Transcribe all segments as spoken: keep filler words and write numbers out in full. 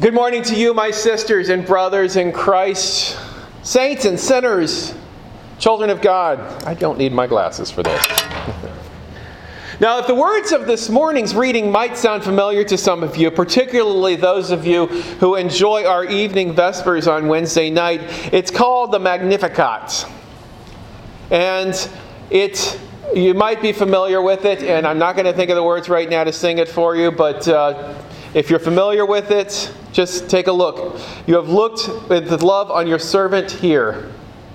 Good morning to you, my sisters and brothers in Christ, saints and sinners, children of God. I don't need my glasses for this. Now, if the words of this morning's reading might sound familiar to some of you, particularly those of you who enjoy our evening Vespers on Wednesday night, it's called the Magnificat. And it, you might be familiar with it, and I'm not going to think of the words right now to sing it for you, but uh, if you're familiar with it, just take a look. You have looked with love on your servant here.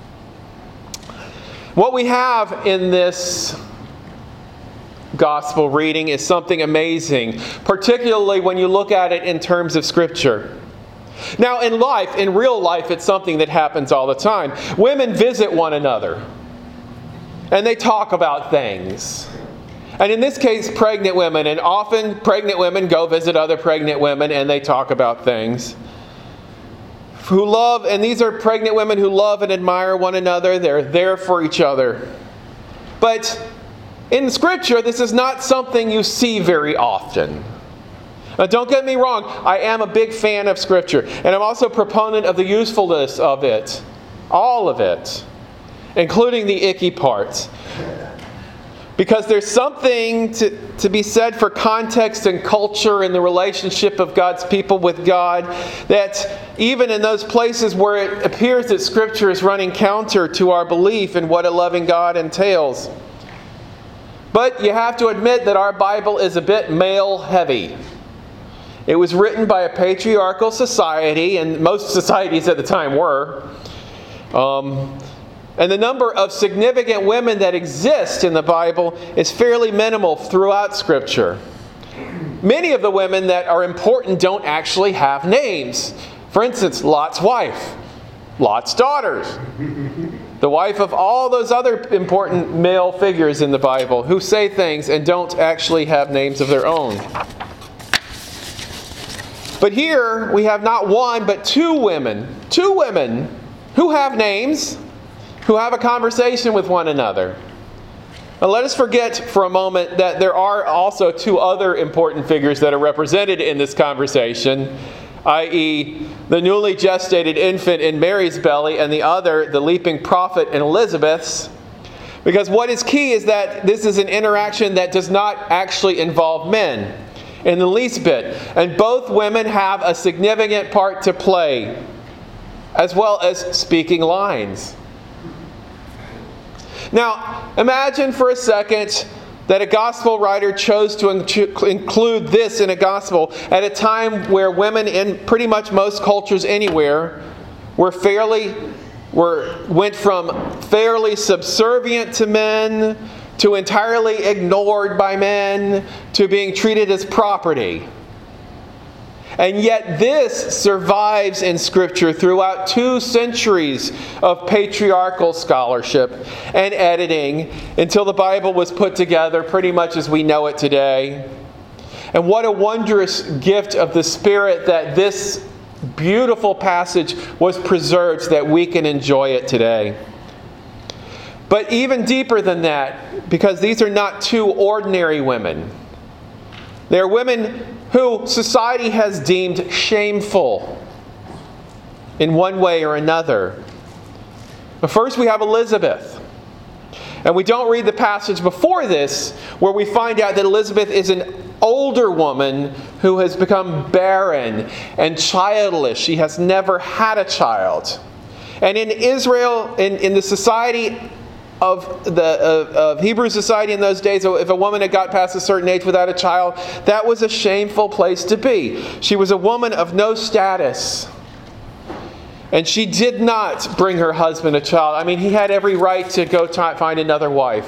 What we have in this gospel reading is something amazing, particularly when you look at it in terms of Scripture. Now, in life, in real life, it's something that happens all the time. Women visit one another, and they talk about things. And in this case, pregnant women. And often pregnant women go visit other pregnant women and they talk about things. Who love, and these are pregnant women who love and admire one another. They're there for each other. But in Scripture, this is not something you see very often. Now, don't get me wrong. I am a big fan of Scripture. And I'm also a proponent of the usefulness of it. All of it. Including the icky parts. Because there's something to, to be said for context and culture and the relationship of God's people with God, that even in those places where it appears that Scripture is running counter to our belief in what a loving God entails. But you have to admit that our Bible is a bit male-heavy. It was written by a patriarchal society, and most societies at the time were. Um... And the number of significant women that exist in the Bible is fairly minimal throughout Scripture. Many of the women that are important don't actually have names. For instance, Lot's wife, Lot's daughters, the wife of all those other important male figures in the Bible who say things and don't actually have names of their own. But here we have not one but two women, two women who have names, who have a conversation with one another. Now let us forget for a moment that there are also two other important figures that are represented in this conversation, that is the newly gestated infant in Mary's belly and the other, the leaping prophet in Elizabeth's. Because what is key is that this is an interaction that does not actually involve men in the least bit. And both women have a significant part to play, as well as speaking lines. Now, imagine for a second that a gospel writer chose to include this in a gospel at a time where women in pretty much most cultures anywhere were fairly were went from fairly subservient to men to entirely ignored by men to being treated as property. And yet this survives in Scripture throughout two centuries of patriarchal scholarship and editing until the Bible was put together pretty much as we know it today. And what a wondrous gift of the Spirit that this beautiful passage was preserved so that we can enjoy it today. But even deeper than that, because these are not two ordinary women. They're women who society has deemed shameful in one way or another. But first we have Elizabeth. And we don't read the passage before this where we find out that Elizabeth is an older woman who has become barren and childless. She has never had a child. And in Israel, in, in the society of the of, of Hebrew society in those days, if a woman had got past a certain age without a child, that was a shameful place to be. She was a woman of no status. And she did not bring her husband a child. I mean, he had every right to go t- find another wife.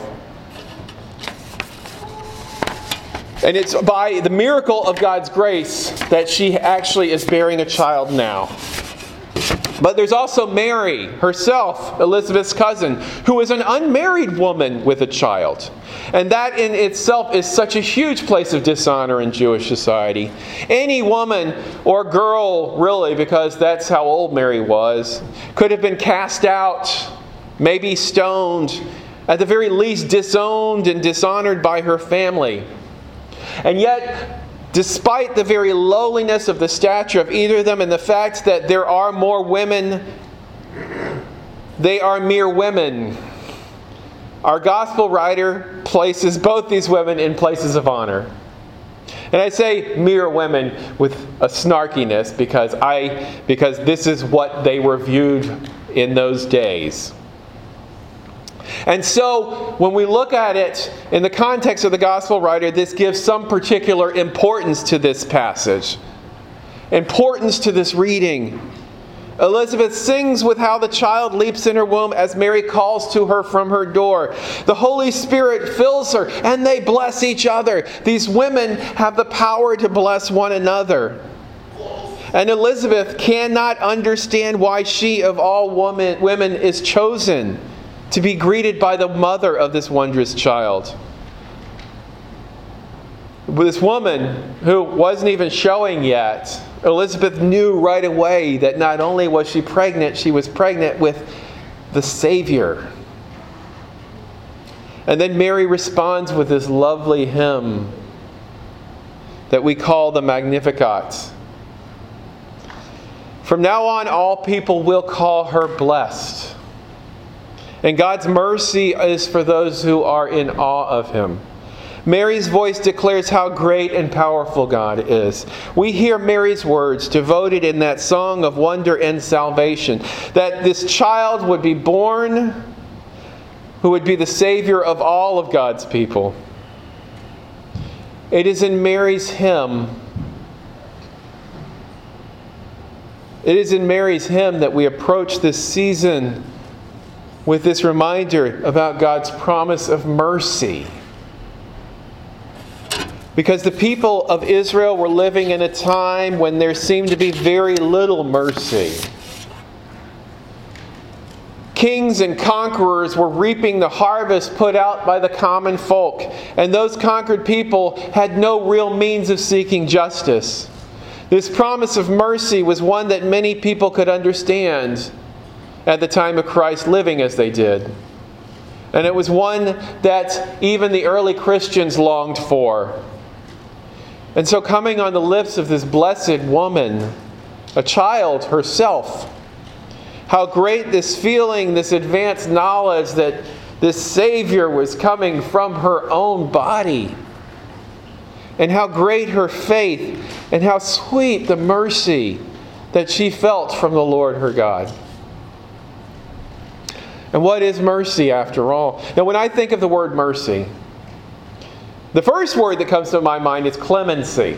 And it's by the miracle of God's grace that she actually is bearing a child now. But there's also Mary herself, Elizabeth's cousin, who is an unmarried woman with a child. And that in itself is such a huge place of dishonor in Jewish society. Any woman or girl, really, because that's how old Mary was, could have been cast out, maybe stoned, at the very least disowned and dishonored by her family. And yet, despite the very lowliness of the stature of either of them and the fact that there are more women, they are mere women. Our gospel writer places both these women in places of honor. And I say mere women with a snarkiness because I because this is what they were viewed in those days. And so, when we look at it in the context of the gospel writer, this gives some particular importance to this passage. Importance to this reading. Elizabeth sings with how the child leaps in her womb as Mary calls to her from her door. The Holy Spirit fills her and they bless each other. These women have the power to bless one another. And Elizabeth cannot understand why she of all woman, women is chosen to be greeted by the mother of this wondrous child. This woman who wasn't even showing yet, Elizabeth knew right away that not only was she pregnant, she was pregnant with the Savior. And then Mary responds with this lovely hymn that we call the Magnificat. From now on, all people will call her blessed. And God's mercy is for those who are in awe of Him. Mary's voice declares how great and powerful God is. We hear Mary's words devoted in that song of wonder and salvation, that this child would be born who would be the Savior of all of God's people. It is in Mary's hymn, it is in Mary's hymn that we approach this season with this reminder about God's promise of mercy. Because the people of Israel were living in a time when there seemed to be very little mercy. Kings and conquerors were reaping the harvest put out by the common folk, and those conquered people had no real means of seeking justice. This promise of mercy was one that many people could understand at the time of Christ, living as they did. And it was one that even the early Christians longed for. And so coming on the lips of this blessed woman, a child herself, how great this feeling, this advanced knowledge that this Savior was coming from her own body. And how great her faith, and how sweet the mercy that she felt from the Lord her God. And what is mercy after all? Now when I think of the word mercy, the first word that comes to my mind is clemency.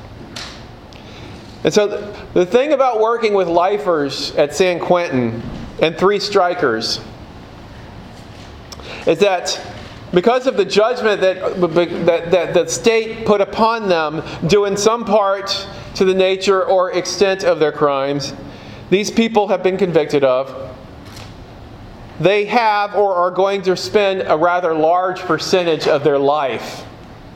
And so the thing about working with lifers at San Quentin and three strikers is that because of the judgment that, that, that the state put upon them, due in some part to the nature or extent of their crimes, these people have been convicted of. They have or are going to spend a rather large percentage of their life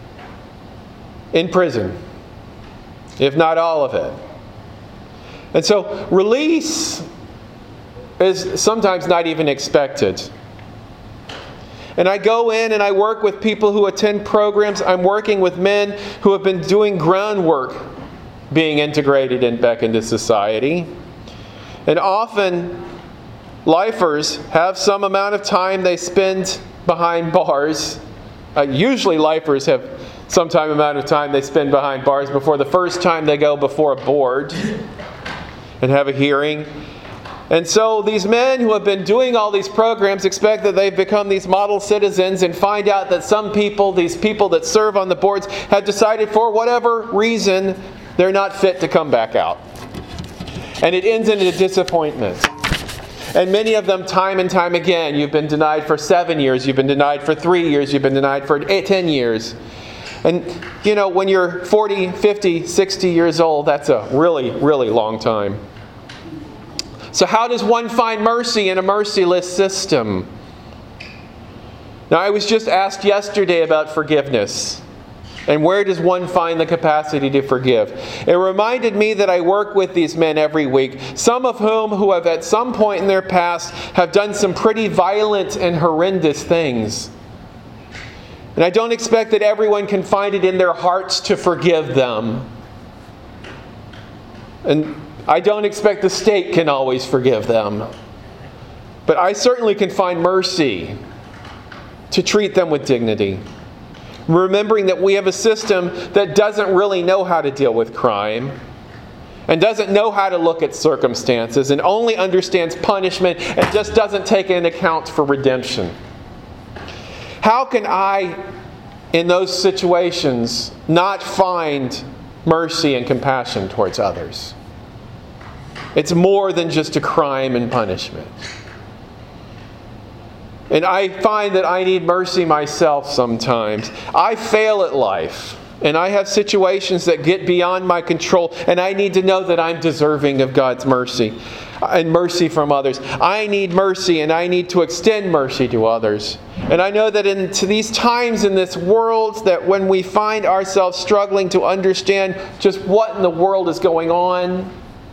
in prison, if not all of it. And so release is sometimes not even expected. And I go in and I work with people who attend programs. I'm working with men who have been doing groundwork being integrated in, back into society. And often lifers have some amount of time they spend behind bars. Uh, usually lifers have some time amount of time they spend behind bars before the first time they go before a board and have a hearing. And so these men who have been doing all these programs expect that they've become these model citizens and find out that some people, these people that serve on the boards, have decided for whatever reason they're not fit to come back out. And it ends in a disappointment. And many of them, time and time again, you've been denied for seven years, you've been denied for three years, you've been denied for eight, ten years. And, you know, when you're forty, fifty, sixty years old, that's a really, really long time. So how does one find mercy in a merciless system? Now, I was just asked yesterday about forgiveness. And where does one find the capacity to forgive? It reminded me that I work with these men every week, some of whom who have at some point in their past have done some pretty violent and horrendous things. And I don't expect that everyone can find it in their hearts to forgive them. And I don't expect the state can always forgive them. But I certainly can find mercy to treat them with dignity. Remembering that we have a system that doesn't really know how to deal with crime and doesn't know how to look at circumstances and only understands punishment and just doesn't take into account for redemption. How can I, in those situations, not find mercy and compassion towards others? It's more than just a crime and punishment. And I find that I need mercy myself sometimes. I fail at life. And I have situations that get beyond my control. And I need to know that I'm deserving of God's mercy and mercy from others. I need mercy, and I need to extend mercy to others. And I know that in to these times in this world, that when we find ourselves struggling to understand just what in the world is going on,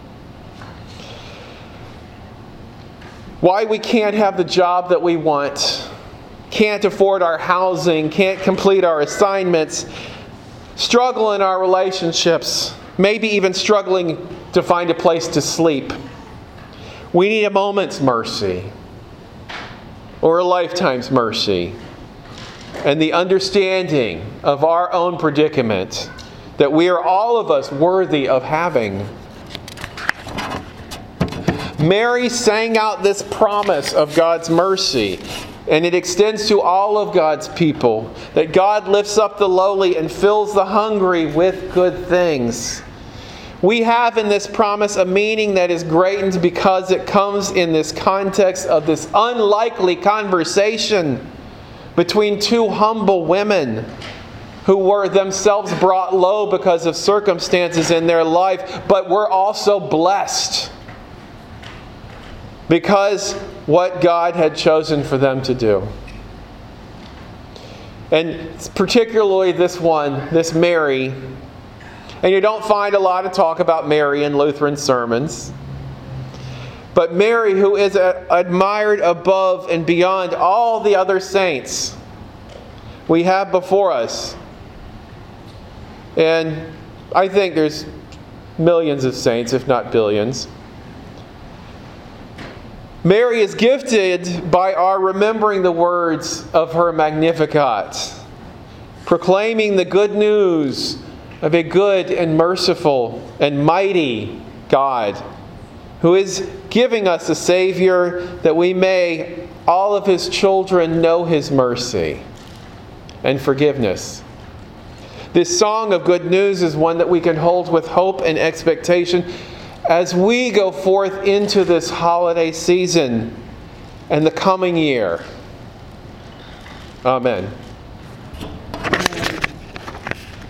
why we can't have the job that we want, can't afford our housing, can't complete our assignments, struggle in our relationships, maybe even struggling to find a place to sleep. We need a moment's mercy or a lifetime's mercy and the understanding of our own predicament that we are all of us worthy of having. Mary sang out this promise of God's mercy, and it extends to all of God's people, that God lifts up the lowly and fills the hungry with good things. We have in this promise a meaning that is greatened because it comes in this context of this unlikely conversation between two humble women who were themselves brought low because of circumstances in their life, but were also blessed because what God had chosen for them to do. And particularly this one, this Mary. And you don't find a lot of talk about Mary in Lutheran sermons. But Mary, who is admired above and beyond all the other saints we have before us. And I think there's millions of saints, if not billions. Mary is gifted by our remembering the words of her Magnificat, proclaiming the good news of a good and merciful and mighty God who is giving us a Savior that we may, all of His children, know His mercy and forgiveness. This song of good news is one that we can hold with hope and expectation as we go forth into this holiday season and the coming year. Amen.